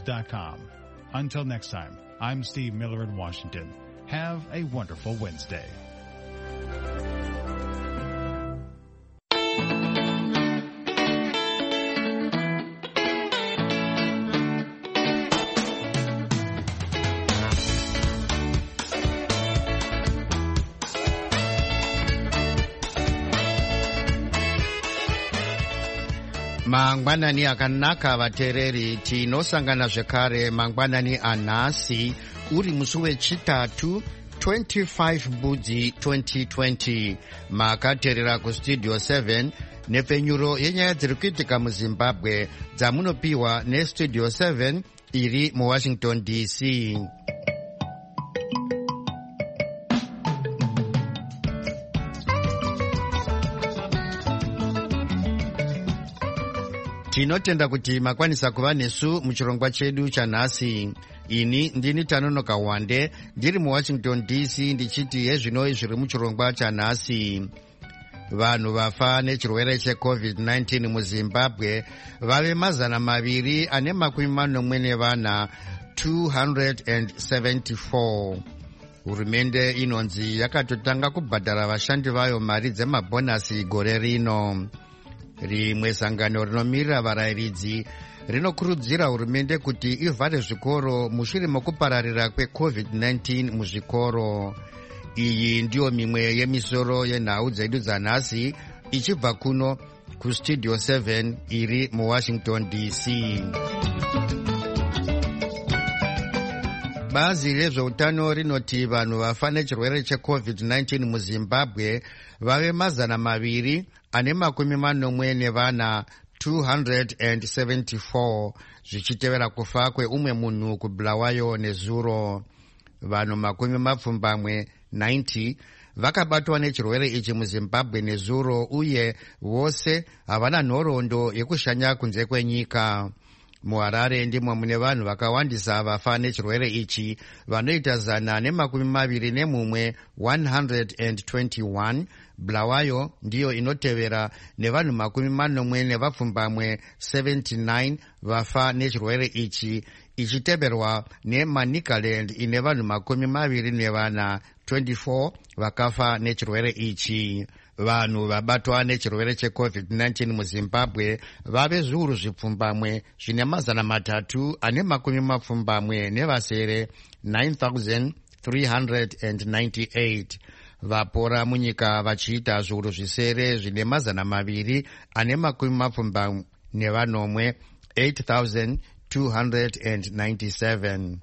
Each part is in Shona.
StevMillersNews.com. Until next time, I'm Steve Miller in Washington. Have a wonderful Wednesday. Mangwanani akanaka vateereri, tinosangana zvekare mangwanani anhasi uri musi wechitatu 25 Budzi 2020. Makateerera kustudio 7 nepfenyuro yenyaya dziri kuitika muZimbabwe dzamunopiwa nestudio 7 iri muWashington DC. Tinotenda kuti makwanisa kuva nesu muchirongwa chedu chanhasi. Ini ndini Tanonoka Wande ndiri muWashington DC ndichiti hezvino zviri muchirongwa chanhasi. Vanhu vafa nechirwere cheCovid-19 muZimbabwe vave 244 274. Hurumende inonzi yakatotanga kubhadhara vashandi vayo mari dzemabhonasi gore rino. Rimwe sangano rinomirira varayiridzi rinokurudzira hurumende kuti ivhare zvikoro mushure mokupararira kweCovid-19 muzvikoro. Iyi ndiyo mimwe yemisoro yenhau dzedu dzanhasi ichibva kuno kustudio 7 iri muWashington DC. Bazi rezveutano rinoti vanhu vafa nechirwere cheCovid-19 muZimbabwe vave 244 274 zvichitevera kufa kweumwe munhu kuBulawayo nezuro. Vanhu 90 vakabatwa nechirwere ichi muZimbabwe nezuro, uye vose havana nhoroondo yekushanya kunze kwenyika. MuHarare ndimo mune vanhu vakawandisa vafa nechirwere ichi, vanoita 121. Bulawayo ndiyo inotevera nevanhu 79 vafa nechirwere ichi, ichiteverwa neManicaland ine vanhu 24 vakafa nechirwere ichi. Vanhu vabatwa nechirwere cheCovid-19 muZimbabwe vave zviuru zvipfumbamwe zvine 320 nevasere 9,398. Vapora munyika vachiita zviuru zvisere zvine 270 8,297.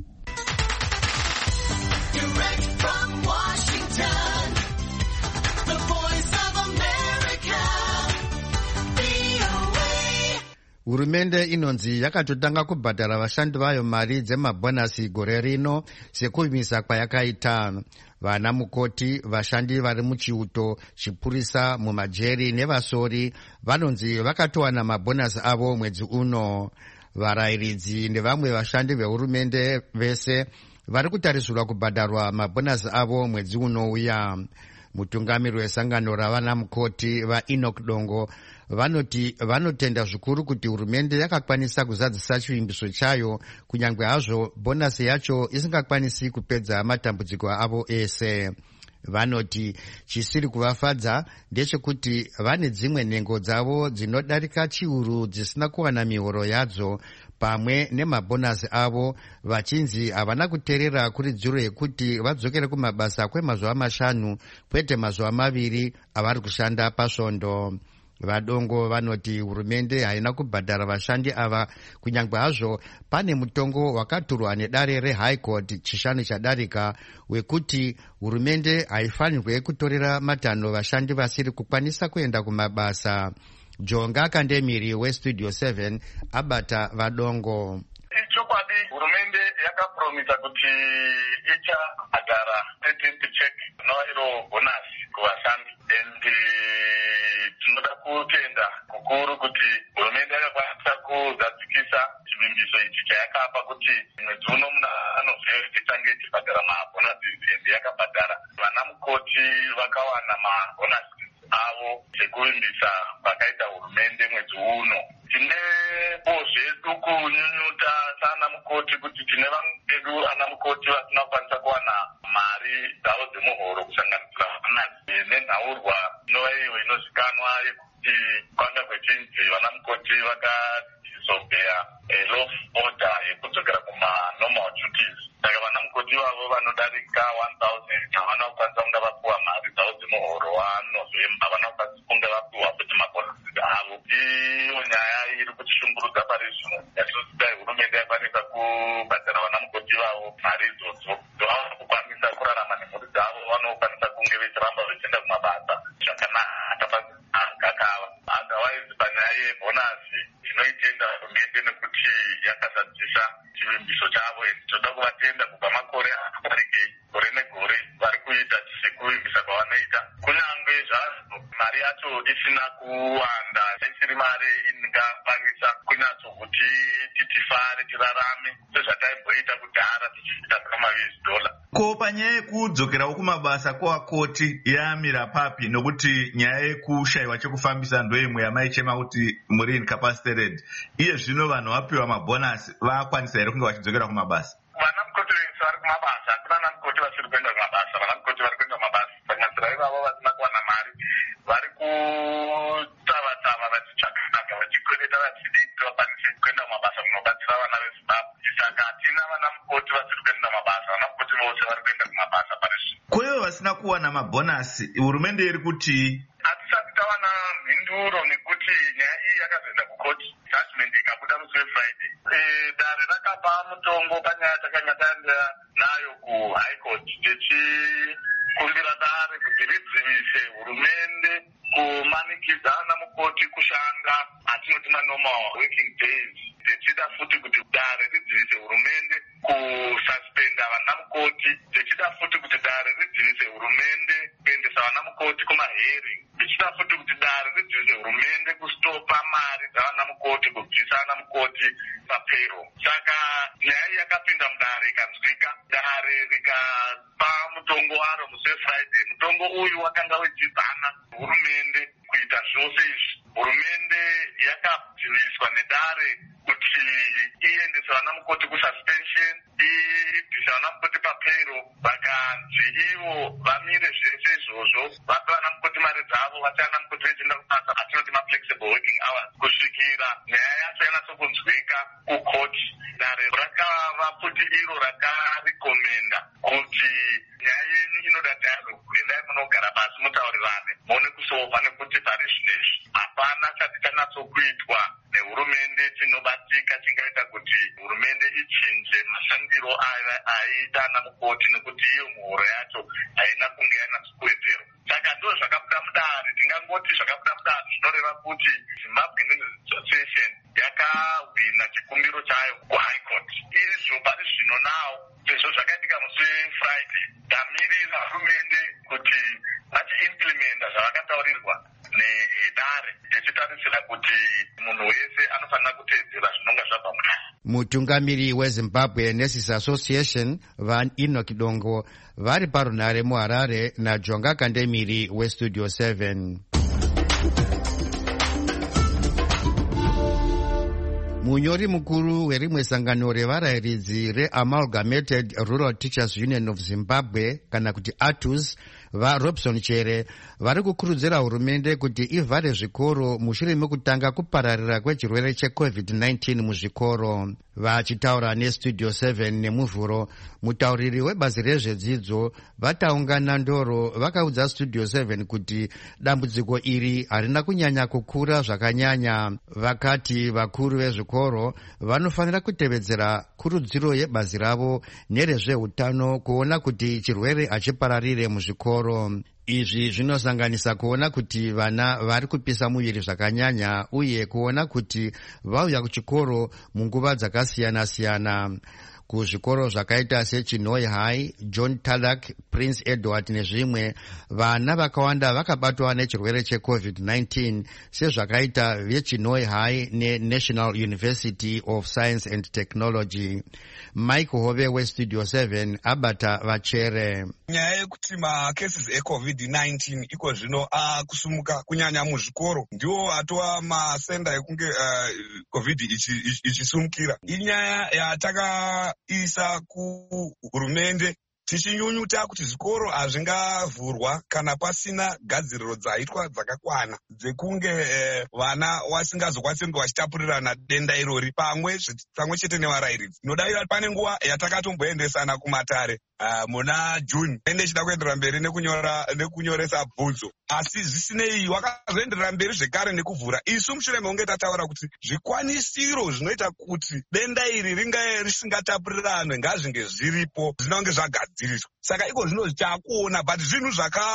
Hurumende inonzi yakatotanga kubhadhara vashandi vayo mari dzemabhonasi gore rino sekuvimisa kwayakaita. Vana mukoti, vashandi vari muchiuto, chipurisa, mumajeri nevasori vanonzi vakatowana mabhonasi avo mwedzi uno. Varayiridzi nevamwe vashandi vehurumende vese vari kutarisirwa kubhadharwa mabhonasi avo mwedzi unouya. Mutungamiri wesangano ravana mukoti vaEnoch Dongo vanoti vanotenda zvikuru kuti hurumende yakakwanisa kuzadzisa chivimbiso chayo, kunyange hazvo bhonasi yacho isingakwanisi kupedza matambudziko avo ese. Vanoti chisiri kuvafadza ndechekuti vane dzimwe nhengo dzavo dzinodarika chiuru dzisina kuwana mihoro yadzo, pamwe nemabhonasi avo vachinzi havana kuteerera kuridziro yekuti vadzokere kumabasa kwemazuva 5 kwete mazuva 2 avari kushanda pasvondo. Vadongo vanoti hurumende haina kubhadhara vashandi ava, kunyange hazvo pane mutongo wakaturwa nedare reHigh Court chishanu chadarika wekuti hurumende haifanirwe kutorera matanho vashandi vasiri kukwanisa kuenda kumabasa. Jonga Kandemiri westudio 7 abata vadongo. Ichokwadi hurumende yakapromisa kuti ichibhadhara check noiro bonus kuvashandi, and tinoda kutenda kukuru kuti hurumende yakakwanisa kuzadzikisa chivimbiso ichi chayakapa kuti mwedzi uno anoziva tichange ichibhadhara mabhonasi, and yakabhadhara. Vana mukoti vakawana mabhonasi avo sekuvimbisa pakaita hurumende mwedzi uno. Tine zvedu kunyunyuta sana mukoti kuti tine vamwe vedu ana mukoti vasina kukwanisa kuwana mari dzavo dzemuhoro kusanganisira vanasi nenhaurwa inova iyo inozikanwa yekuti kwanga kwechinzi vana mukoti vakazobheya law order yekudzokera kuma-normal duties. Saka vana mukoti vavo vanodarika 1,000 havana kukwanisa kunge vapiwa mari dzavo dzemuhoro waNovemba, havana kukwanisa kunge vapiwa kuti mabhonasi avo. Iyo nyaya iri kutishungurudza pari zvino. Yatinozitai hurumende yakwanisa kubhadhara vana mukoti vavo mari idzodzo dzavava kukwanisa kurarama nemhuri dzavo, vanokwanisa kunge vechiramba vechienda kumabasa zvakanaka pasingakava. Otherwise panyaya yebhonasi tinoitenda hurumende nekuti yakazadzisa chivimbiso chavo. Toda kuvatenda kubva makore akadarikei, gore negore vari kuita sekuvimbisa kwavanoita, kunyange zvazvo mari yacho isina kuwanda, isiri mari ingakwanisa kunyatsokuti titifare tirarame sezvataimboita kudhara tichiita $US. Ko panyaya yekudzokerawo kumabasa kwavakoti yamira papi, nokuti nyaya yekushayiwa chekufambisa ndoimwe yamaichema kuti muri incapacitated. Iye zvino vanhu vapiwa mabhonasi vakwanisa here kunge vachidzokera kumabasa? Vana mukoti vese vari kumabasa, hakuna vana mukoti vasiri kuenda kumabasa. Vana mukoti vari kuenda kumabasa, sanganisira ivavo vasina kuwana mari vari kutava-tava vachitsvakanaka vachikwereta vachidi kuti vakwanise kuenda kumabasa kunobatsira vana veZimbabwe. Saka hatina vana mukoti vasiri kuenda kumabasa, vana mukoti vose vari kuenda kumabasa pari zvino. Kuivo vasina kuwana mabhonasi, hurumende iri kuti hatisati tawana mhinduro nekuti nyaya iyi yakazoenda kukoti, judgment ikabuda musi weFriday. Dare rakapa mutongo panyaya takanga taenda nayo kuHigh Court tichikumbira dare kuti ridzivise hurumende kumanikidza ana mukoti kushanda atinoti normal working days. Tichida futi kuti dare ridzivise hurumende kususpenda vana mukoti. Tichida futi kuti dare ridzivise hurumende kuendesa vana mukoti kumahearing. Tichida futi kuti dare ridzivise hurumende kustopa mari dzavana mukoti, kubvisa vana mukoti papayroll. Saka nyaya iyi yakapinda mudare ikanzwika, dare rikapa mutongo waro musi weFriday. Mutongo uyu wakanga wechidzana hurumende kuita zvose izvi. Hurumende yakadziviswa nedare kuti iendese vana mukoti kususpension, ibvise vana mukoti papayroll. Vakanzi ivo vamire zvese izvozvo, vape vana mukoti mari dzavo, vati vana mukoti vechienda kubasa atinoti maflexible working hours. Kusvikira nyaya yacho yanatsokunzwika kukoti, dare rakava futi iro rakarikomenda kuti nyaya yenyu inoda tayari kuendai munogara pasi mutaurirane muone kusova, nekuti pari zvinezvi hapana chati chanatsokuitwa nehurumende chinobatsika chingaita kuti hurumende ichinje mashandiro aiita ana mukoti, nekuti iyo muhoro yacho haina kunge yanatsokuwedzerwa. Saka ndo zvakabuda mudare. Tingangoti zvakabuda mudare zvinoreva kuti Zimbabwe Nurses Association yakahwina chikumbiro chayo kuHigh Court. Izvo pari zvino nawo sezvo zvakaitika musi weFriday, tamirira hurumende kuti vachiimplimenta zvavakataurirwa nedare, tichitarisira kuti munhu wese anofanira kuteedzera zvinonga zvabva mudare. Mutungamiri weZimbabwe Nurses Association vaEnoch Dongo vari parunhare muHarare naJonga Kandemiri weStudio 7. Munyori mukuru werimwe sangano revarayiridzi reAmalgamated Rural Teachers Union of Zimbabwe kana kuti ATUS vaRobson Chere vari kukurudzira hurumende kuti ivhare zvikoro mushure mekutanga kupararira kwechirwere cheCovid-19 muzvikoro. Vachitaura neStudio 7 nemuvhuro, mutauriri webazi rezvedzidzo vataungana ndoro vakaudza Studio 7 kuti dambudziko iri harina kunyanya kukura zvakanyanya. Vakati vakuru vezvikoro vanofanira kutevedzera kurudziro yebazi ravo nerezveutano kuona kuti chirwere hachipararire muzvikoro. Izvi zvinosanganisa kuona kuti vana vari kupisa muviri zvakanyanya uye kuona kuti vauya kuchikoro munguva dzakasiyana-siyana. kuzvikoro zvakaita seChinoi High, John Tallack, Prince Edward nezvimwe. Vana vakawanda vakabatwa nechirwere cheCovid-19 sezvakaita veChinoi High neNational University of Science and Technology. Mike Hove weStudio 7 abata vachere. Nyaya yekuti macases eCovid-19 iko zvino kusumuka kunyanya muzvikoro ndiwo atova masenda ekunge COVID ichisumukira. Inyaya yatakaisa kuhurumende tichinyunyuta kuti zvikoro hazvingavhurwa kana pasina gadziriro dzaitwa dzakakwana dzekunge vana vasingazokwanisi kunge vachitapurirana denda irori pamwe chete nevarairidzi. Nodavira pane nguva yatakatomboendesana kumatare muna June ende chida kuenderera mberi nekunyoresa bvunzo, asi zvisinei wakazoenderera mberi zvekare nekuvhura. Isu mushure mekunge tataura kuti zvikwanisiro zvinoita kuti denda iri ringe risingatapuriranwe ngazvinge zviripo zvinonge zvagadziriswa. Saka iko zvino takuona but zvinhu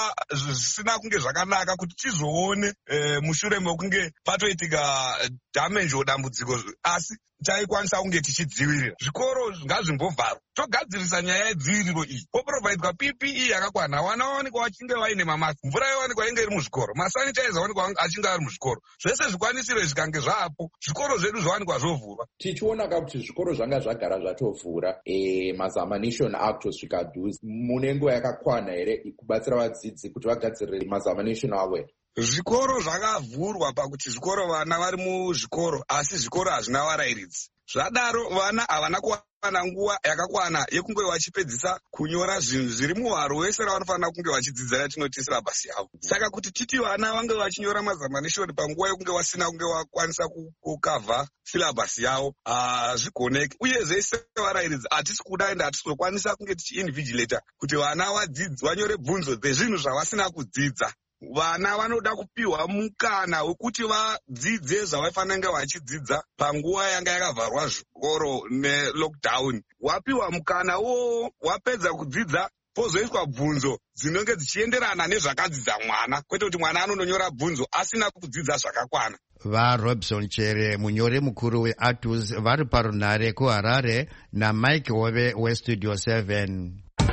zvisina kunge zvakanaka kuti tizoone mushure mekunge patoitika damage dambudziko, asi taikwanisa kunge tichidzivirira. Zvikoro ngazvimbovharwa, togadzirisa nyaya yedziviriro iyi, poprovaidwa PPE yakakwana, vana vawanikwa vachinge vaine mamasi, mvura yawanikwa inge iri muzvikoro, masanitizer awanikwa achinge ari muzvikoro. Zvese zvikwanisiro zvikange zvapo, zvikoro zvedu zvawanikwa zvovhurwa. Tichiona kuti zvikoro zvanga zvagara zvatovhura, mazamanation akutosvika dhuze. Mune nguva yakakwana here kubatsira vadzidzi kuti vagadzirire mazamanation avo? Zvikoro zvakavhurwa pakuti zvikoro vana vari muzvikoro, asi zvikoro hazvina varairidzi. Zvadaro vana havana kuwana nguva yakakwana yekunge vachipedzisa kunyora zvinhu zviri muhwaro wese ravanofanira kunge vachidzidza yatinoti silabhasi yavo. Saka kuti titi vana vange vachinyora mazamanishoni panguva yekunge vasina kunge vakwanisa kukavha silabhasi yavo hazvigoneki. Uye zvese varairidzi hatisi kuda ende hatisokwanisa kunge tichiinvigilata kuti vana vanyore bvunzo dzezvinhu zvavasina kudzidza. Vana vanoda kupiwa mukana wekuti vadzidze zvavafanira kunge vachidzidza panguva yanga yakavharwa zvikoro nelockdown. Wapiwa mukana wo wapedza kudzidza pozoiswa bvunzo dzinonge dzichienderana nezvakadzidza mwana, kwete kuti mwana anondonyora bvunzo asina kudzidza zvakakwana. VaRobson Chere, munyori mukuru weATUS, vari parunhare kuHarare, naMike Hove weStudio 7.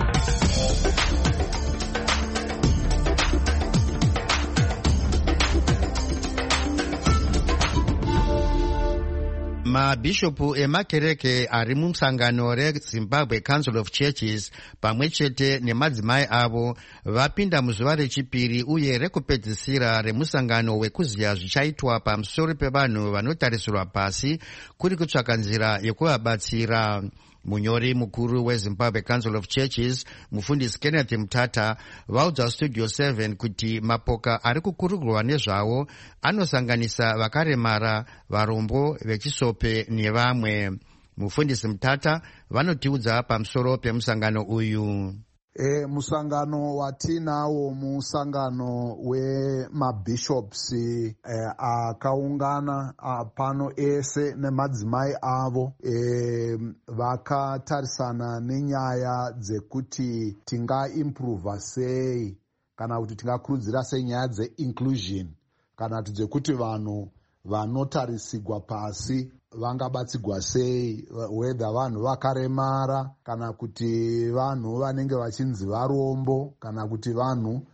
Mabhishopu emakereke ari musangano reZimbabwe Council of Churches pamwe chete nemadzimai avo vapinda muzuva rechipiri uye rekupedzisira remusangano wekuziya zvichaitwa pamusoro pevanhu vanotarisirwa pasi kuri kutsvaka nzira yekuvabatsira. Munyori mukuru weZimbabwe Council of Churches, mufundisi Kenneth Mutata, vaudza Studio 7 kuti mapoka ari kukurugurwa nezvavo anosanganisa vakaremara, varombo, vechisope nevamwe. Mufundisi Mutata vanotiudza pamusoro pemusangano uyu. Musangano watinawo musangano wemabishops akaungana pano ese nemadzimai avo vakatarisana nenyaya dzekuti tingaimprova sei kana kuti tingakurudzira sei nyaya dzeinclusion kana kuti dzekuti vanhu vanotarisigwa pasi vangabatsigwa sei, whether vanhu vakaremara kana kuti vanhu vanenge vachinzi varombo kana kuti vanhu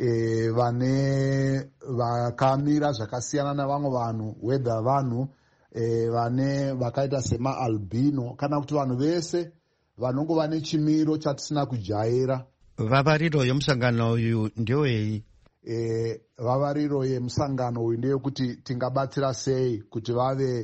vane vakamira zvakasiyana navamwe vanhu, whether vanhu vane vakaita semaalbino kana kuti vanhu vese vanongova nechimiro chatisina kujaira. Vavariro yomusangano uyu ndewei? Vavariro yemusangano uyu ndeyekuti tingabatsira sei kuti vave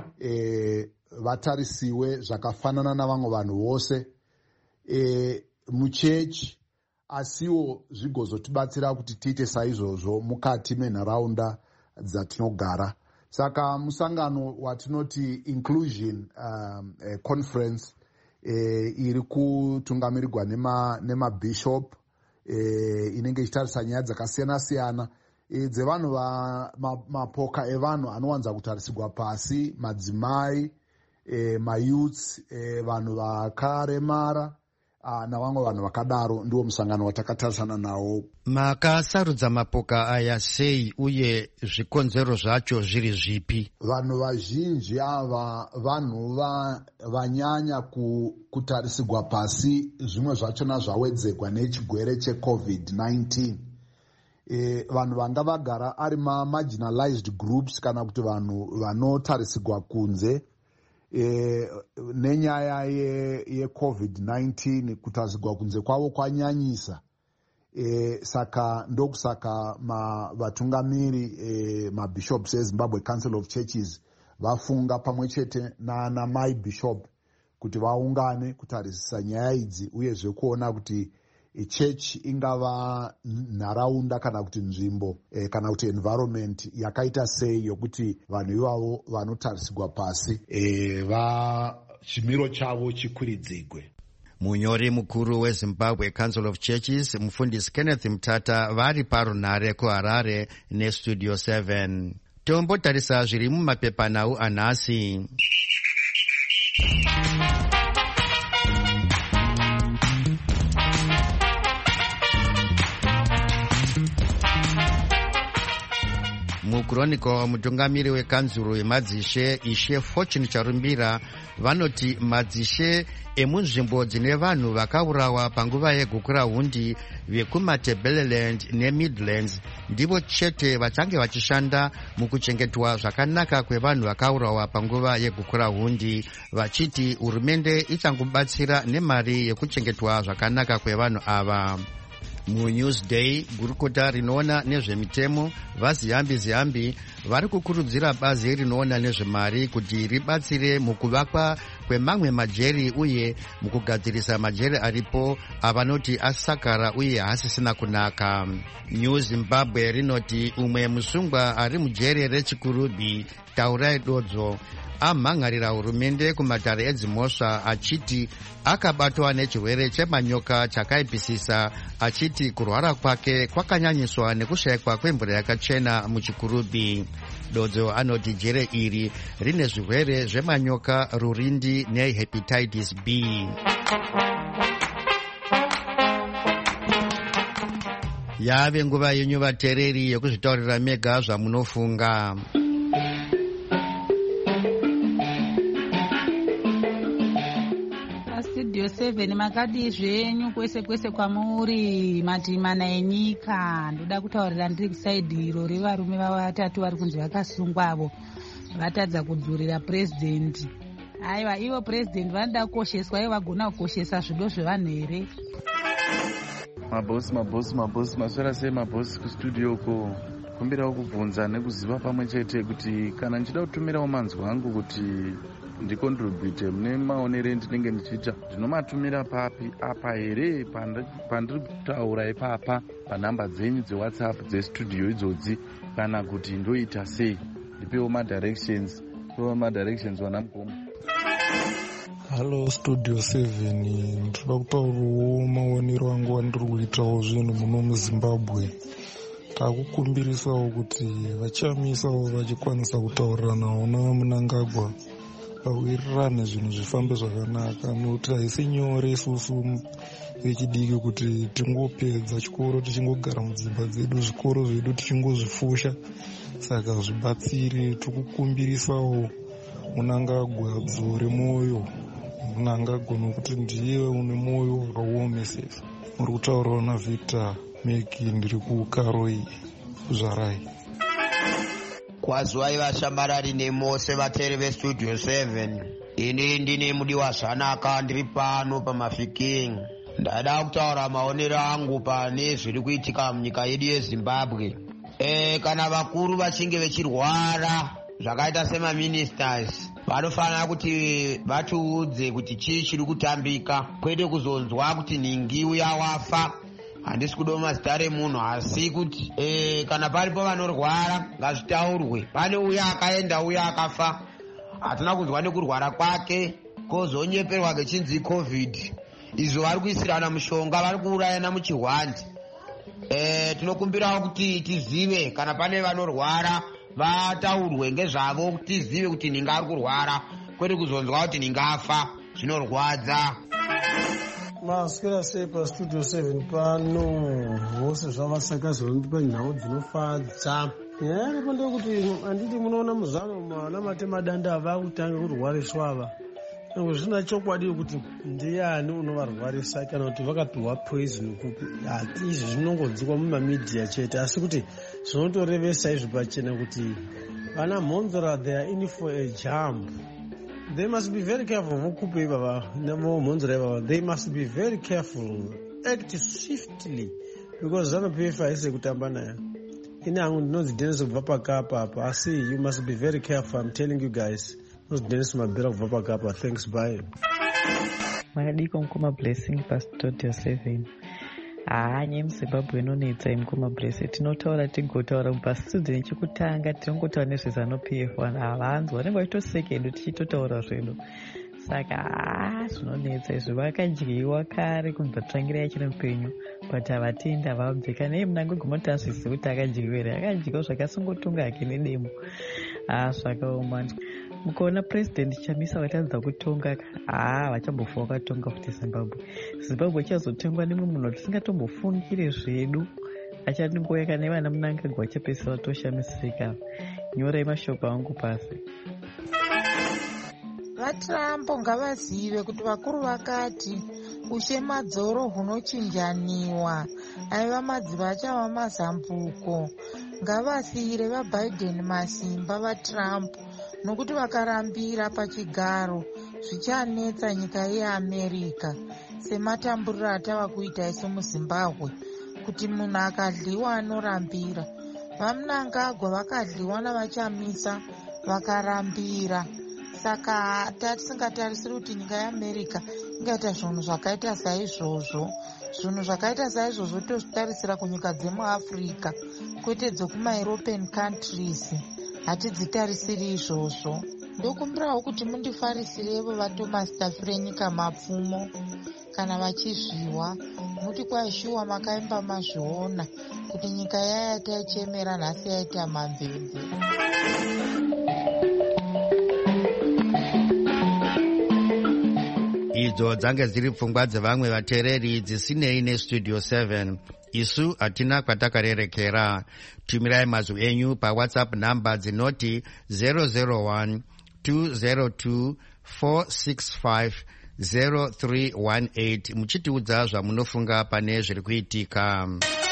vatarisiwe zvakafanana navamwe vanhu vose muchechi, asiwo zvigozotibatsira kuti tiite saizvozvo mukati menharaunda dzatinogara. Saka musangano watinoti inclusion conference iri kutungamirirwa nemabishop inenge ichitarisa nyaya dzakasiyana-siyana dzevanhu mapoka evanhu anowanza kutarisigwa pasi, madzimai, mayouths, vanhu vakaremara, navamwe vanhu vakadaro ndiwo musangano watakatarisana nawo. Makasarudza mapoka aya sei uye zvikonzero zvacho zviri zvipi? Vanhu vazhinji ava vanhu vanyanya kutarisigwa pasi, zvimwe zvachona zvawedzegwa nechigwere cheCovid-19. Vanhu vanga vagara ari marginalized groups kana kuti vanhu vanotarisigwa kunze nenyaya yeCovid-19, kutarisigwa kunze kwavo kwanyanyisa. Saka ndokusaka vatungamiri mabishops eZimbabwe Council of Churches vafunga pamwe chete nana mai bishop kuti vaungane kutarisisa nyaya idzi, uyezve kuona kuti church ingava nharaunda kana kuti nzvimbo kana kuti environment yakaita sei yokuti vanhu ivavo vanotarisigwa pasi chimiro chavo chikwiridzigwe. Munyori mukuru weZimbabwe Council of Churches mufundisi Kenneth Mutata vari parunhare kuHarare neStudio 7. Tombotarisa zviri mumapepanhau anhasi. Muchronicle, mutungamiri wekanzuro yemadzishe Ishe Fortune Charumbira vanoti madzishe emunzvimbo dzine vanhu vakaurawa panguva yegukura hundi vekumaTebeleland neMidlands ndivo chete vachange vachishanda mukuchengetwa zvakanaka kwevanhu vakaurawa panguva yegukura hundi, vachiti hurumende ichangobatsira nemari yekuchengetwa zvakanaka kwevanhu ava. MuNewsday, gurukota rinoona nezvemitemo vaZiyambi vari kukurudzira bazi rinoona nezvemari kuti ribatsire mukuvakwa kwemamwe majeri uye mukugadzirisa majeri aripo avanoti asakara uye hasisina kunaka. New Zimbabwe rinoti umwe musungwa ari mujeri reChikurubi Taurai Dodzo amhangarira hurumende kumatare edzimhosva achiti akabatwa nechirwere chemanyoka chakaipisisa, achiti kurwara kwake kwakanyanyiswa nekushayikwa kwemvura yakachena muChikurubi. Dodzo anoti jere iri rine zvirwere zvemanyoka, rurindi nehepatitis B. Yave nguva yenyu vateereri yekuzvitaurira mega zvamunofunga. Studio 7 makadi zvenyu kwese kwese kwamuri mati mana enyika. Ndoda kutaurira ndiri kusaidi iro revarume vatatu vari kunzi vakasungwa avo vatadza kudzurira president. Aiwa, ivo president vanoda kukosheswa, ivo vagona kukoshesa zvido zvevanhu here? Mabhosi maswera sei mabhosi kustudio uko? Kumbirawo kubvunza nekuziva pamwe chete kuti kana ndichida kutumirawo manzwa angu kuti ndikontribute mune maonero ndinenge ndichiita, ndinomatumira papi apa here pandiri kutaura ipapa panhamba dzenyu dzeWhatsApp dzestudio idzodzi, kana kuti ndoita sei? Ndipewo madirections wana mukoma. Halo Studio 7, ndoda kutaurawo maonero angu andiri kuitawo zvinhu muno muZimbabwe. Takukumbirisawo kuti vachamisawo vachikwanisa kutaurira nawo navaMunangagwa vawirirane zvinhu zvifambe zvakanaka, nokuti haisi nyore isusu vechidiki kuti tingopedza chikoro tichingogara mudzimba dzedu, zvikoro zvedu tichingozvifusha. Saka zvibatsire, tikukumbirisawo Munangagwa adzore mwoyo. Munangagwa nokuti ndiye une mwoyo wakaomesesa. Muri kutaurawo naVictor Meki, ndiri kuKaroi Zvarai. Kwazwai vashambarari nemose vateeri veStudio 7. Ini ndine mudiwa zvanaka, ndiri pano pamafiking. Ndada kutaura maonero angu pane zviri kuitika munyika yedu yeZimbabwe. Kana vakuru vachinge vechirwara zvakaita semaministers, vanofanira kuti vatiudze kuti chii chiri kutambika, kwete kuzonzwa kuti ningi uya wafa. Handisi kudo mazita remunhu, asi kuti kana paripo vanorwara ngazvitaurwe. Pane uya akaenda, uya akafa, hatina kunzwa nekurwara kwake, kozonyeperwa kechinzi COVID. Izvo vari kuisirana mushonga, vari kuurayana muchihwandi. Tinokumbirawo kuti tizive kana pane vanorwara vataurwe ngezvavo, kuti tizive kuti ninga ari kurwara, kwete kuzonzwa kuti ninga afa. Zvinorwadza. Maswera sei pastudio 7 pano vose zvavasakazondipa nhau dzinofadza. Nyaya yapo ndekuti handiti munoona muzano mana matemadanda vakutanga kurwariswa ava. Zvina chokwadi kuti ndiani unovarwarisa kana kuti vakapiwa poison kupi. Izvi zvinongodzikwa mumamidhiya chete asi kuti zvinotorevesa izvi pachena kuti vana mhonzora they are in for a jump. They must be very careful. They must be very careful. Act swiftly because zanopefa ise kutamba nayo. Ine hangu ndinozidhenesa kubva pakapa apa asi you must be very careful. I'm telling you guys. Ndinozidhenesa mabhera kubva pakapa. Thanks, bye. Makadiko mkoma blessing pastudio 7. Nye muZimbabwe inonetsa imukoma blessing. Tinotaura tigotaura pastudio nechekutanga tinongotaura nezvezanu-PF havanzwa vanenge vachitosekedu tichitotaura zvedu. Saka zvinonetsa izvi vakadyiwa kare kubva tangira yachiri mupenyu but havatendi havabveka nei munango goma kuti azvizivi kuti akadyiwa here. Akadyiwa zvakasungotunga hake nedemo. Zvakaoma. Mukaona president Chamisa vatadza kutonga vachambofa vakatonga futi Zimbabwe ichazotongwa nemwe munhu tisingatombofunikire zvedu. Achangoyaka nevana Mnangagwa vachapedzisira toshamisika. Nyorai mashoko angu pasi. VaTrump ngavazive kuti vakuru vakati ushe madzoro hunochinjaniwa aiva madziva achava mazambuko. Ngavasiyire vaBiden masimba vaTrump nokuti vakarambira pachigaro zvichanetsa nyika yeAmerica sematamburiro atava kuita isu muZimbabwe kuti munhu akadliwa anorambira. VaMnangagwa vakadliwa navaChamisa vakarambira. Saka tisingatarisiri kuti nyika yeAmerica ingaita zvinhu zvakaita saizvozvo. Zvinhu zvakaita saizvozvo tozvitarisira kunyika dzemuAfrica kwete dzekumaEuropean countries. Hatidzitarisiri izvozvo. Ndokumbirawo kuti mundifarisirevo vaThomas Tafure nyika mapfumo kana vachizviwa muti kwaishuwa makaimba mazviona kuti nyika yaya taichemera nhasi yaita mamvemve. Idzo dzange dziri pfungwa dzevamwe vateereri dzisinei nestudio 7. Isu hatina kwatakarerekera. Tumirai mazwi enyu paWhatsApp namba dzinoti 001 202 465 0318 muchitiudza zvamunofunga pane zviri kuitika.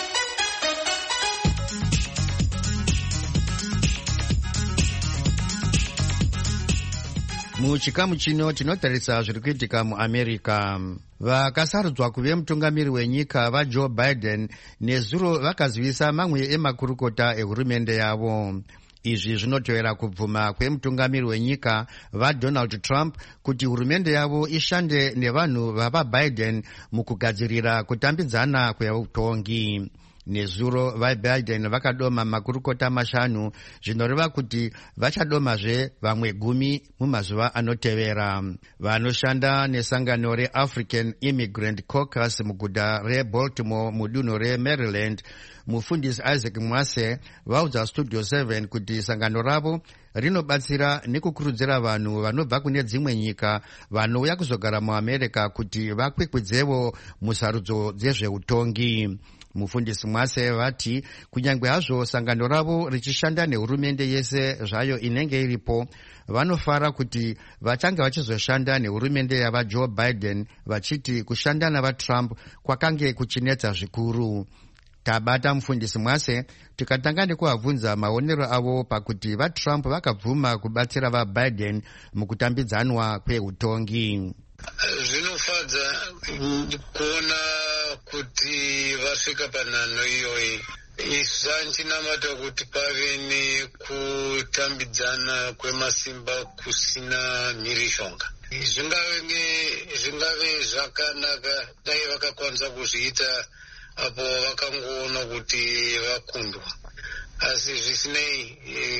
Muchikamu chino tinotarisa zviri kuitika muAmerica. Vakasarudzwa kuve mutungamiri wenyika vaJoe Biden nezuro vakazivisa mamwe emakurukota ehurumende yavo. Izvi zvinotevera kubvuma kwemutungamiri wenyika vaDonald Trump kuti hurumende yavo ishande nevanhu vavaBiden mukugadzirira kutambidzana kweutongi. Nezuro vaBiden vakadoma makurukota 5 zvinoreva kuti vachadomazve vamwe 10 mumazuva anotevera. Vanoshanda nesangano reAfrican Immigrant Caucus muguta reBaltimore mudunhu reMaryland, mufundisi Isaac Mwase vaudza Studio 7 kuti sangano ravo rinobatsira nekukurudzira vanhu vanobva kune dzimwe nyika vanouya kuzogara muAmerica kuti vakwikwidzevo musarudzo dzezveutongi. Mufundisi Mwase vati kunyange hazvo sangano ravo richishanda nehurumende yese zvayo inenge iripo, vanofara kuti vachange vachizoshanda nehurumende yavaJoe Biden vachiti kushanda navaTrump kwakange kuchinetsa zvikuru. Tabata mufundisi Mwase tikatanga nekuabvunza maonero avo pakuti vaTrump vakabvuma kubatsira vaBiden mukutambidzanwa kweutongi. Zvinofadza kuona kuti vasvika panhano iyoyi. Zvanchinamata kuti pave nekutambidzana kwemasimba kusina mhirishonga. Zvingave zvakanaka dai vakakwanisa kuzviita apo vakangoona kuti vakundwa. Asi zvisinei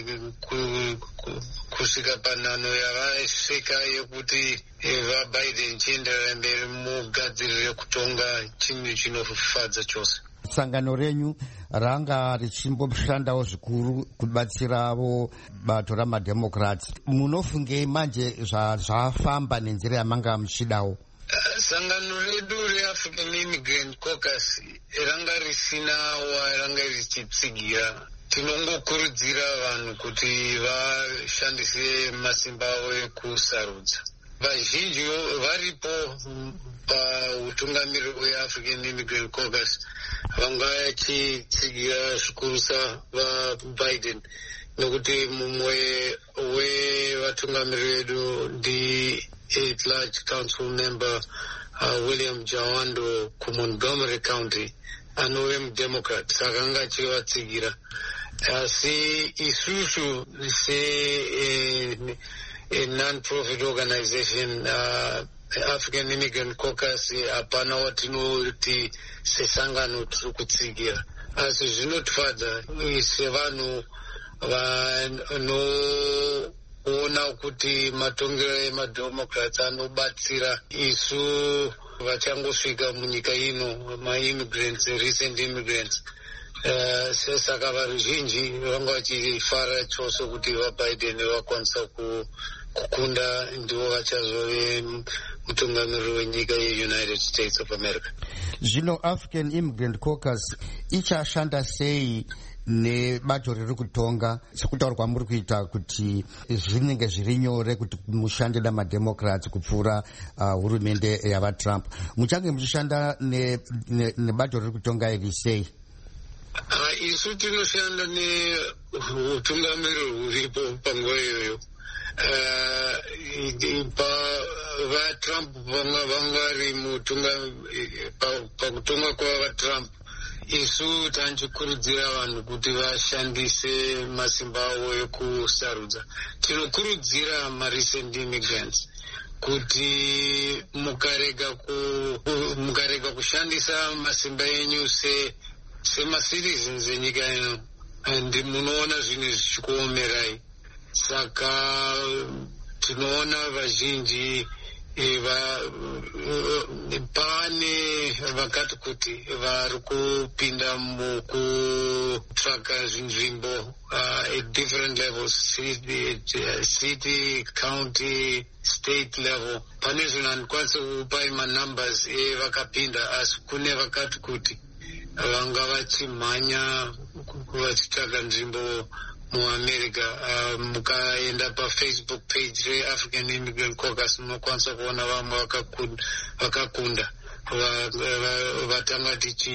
kusvika panhano yavasvika yekuti vaBiden chienderera mberi mugadzirire kutonga chinhu chinofadza chose. Sangano renyu ranga richimboshandawo zvikuru kubatsiravo bato ramademocrats. Munofungei manje zvafamba nenzira yamanga muchidawo? sangano redu reAfrican Immigrant Caucus ranga risina waranga richitsigira. Tinongokurudzira vanhu kuti vashandise masimba avo ekusarudza. Vazhinji varipo pautungamiriri hweAfrican Immigrant Caucus vanga vachitsigira zvikurusa vaBiden, nokuti mumwe wevatungamiriri vedu ndi8th Large Council Member William Jawando kuMontgomery County anove muDemocrat, saka anga achivatsigira. Asi isusu non-profit organization African Immigrant Caucus hapana watinoti sesangano tiri kutsigira. Asi zvinotifadza sevanhu vanoona kuti matongero emademocrats anobatsira isu vachangosvika munyika ino, ma-immigrants, recent immigrants. Saka varuzhinji vanga vachifara chose kuti vaBiden vakwanisa kukunda, ndivo vachazove mutungamiriri wenyika yeUnited States of America. Zvino African Immigrant Caucus ichashanda sei nebato riri kutonga, sekutaura kwamuri kuita kuti zvinenge zviri nyore kuti mushande namademocrats kupfuura hurumende yavaTrump? Muchange muchishanda nebato riri kutonga iri sei? Isu tinoshanda neutungamiriri huripo panguva iyoyo. VaTrump vangali pakutonga kwavaTrump, isu tanchikurudzira vanhu kuti vashandise masimba avo ekusarudza. Tinokurudzira ma-recent immigrants kuti mukarega kushandisa masimba enyu sema-citizens enyika ino, munoona zvinhu zvichikuomerai. Saka tinoona vazhinji pane vakati kuti vari kupinda mukutsvaka nzvimbo at different levels, city, county, state level. Pane zvinhu handikwanisa kupai manumbers evakapinda, asi kune vakati kuti vanga vachimhanya vachitsvaga nzvimbo muAmerica. Mukaenda paFacebook page reAfrican Immigrant Caucus munokwanisa kuona vamwe vakakunda vatanga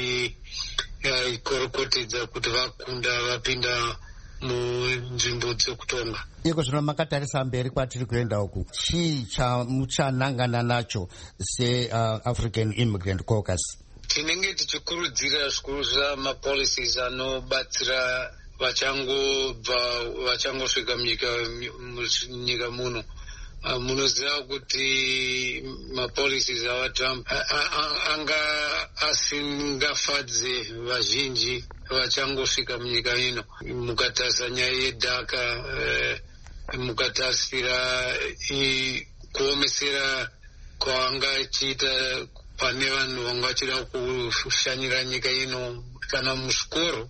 tichikorokotedza kuti vakunda vapinda munzvimbo dzekutonga. Iko zvino makatarisa mberi kwatiri kuenda uku, chii chamuchanangana nacho seAfrican Immigrant Caucus? Tinenge tichikurudzira zvikuru zvamapolicies anobatsira vachangosvika munyika muno. Munoziva kuti mapolicies avaTrump anga asingafadze vazhinji vachangosvika munyika ino. Mukatarisa nyaya yedhaka, mukatarisa kuomesera kwaanga achiita pane vanhu vanga vachida kushanyira nyika ino. Kana muzvikoro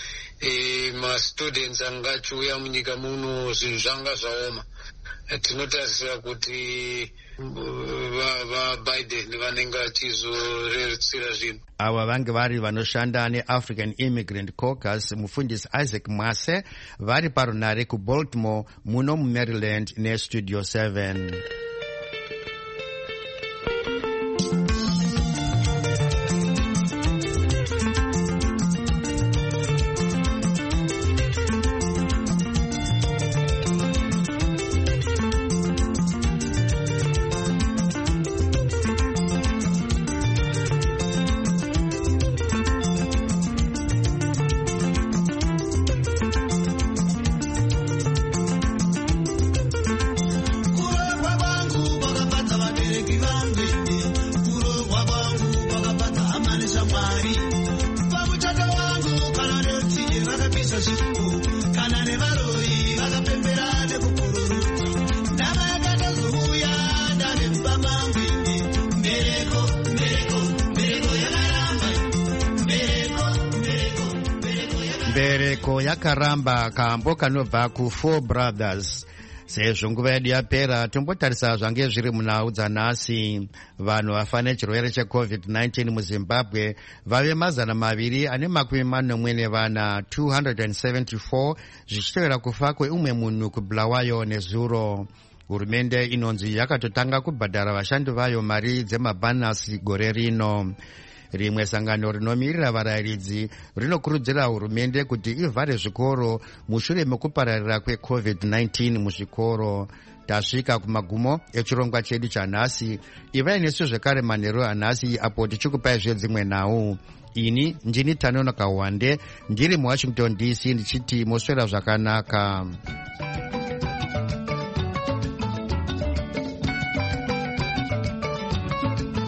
mastudents anga achiuya munyika muno, zvinhu zvanga zvaoma. Tinotarisira kuti vaBiden vanenge vachizorerutsira zvinhu. Ava vange vari vanoshanda neAfrican Immigrant Caucus, mufundisi Isaac Mwase, vari parunare kuBaltimore muno muMaryland neStudio 7. Mbereko yakaramba kambo kanobva ku4 Brothers. Sezvo nguva yedu yapera, tombotarisa zvange zviri munhau dzanhasi. Vanhu vafa nechirwere cheCovid-19 muZimbabwe vave 244 274 zvichitevera kufa kweumwe munhu kuBulawayo nezuro. Hurumende inonzi yakatotanga kubhadhara vashandi vayo mari dzemabhanasi gore rino. Rimwe sangano rinomirira varayiridzi rinokurudzira hurumende kuti ivhare zvikoro mushure mekupararira kweCovid-19 muzvikoro. Tasvika kumagumo echirongwa chedu chanhasi. Ivai nesu zvekare manheru anhasi apo tichikupai zvedzimwe nhau. Ini ndini Tanonoka Wande ndiri muWashington DC ndichiti moswera zvakanaka.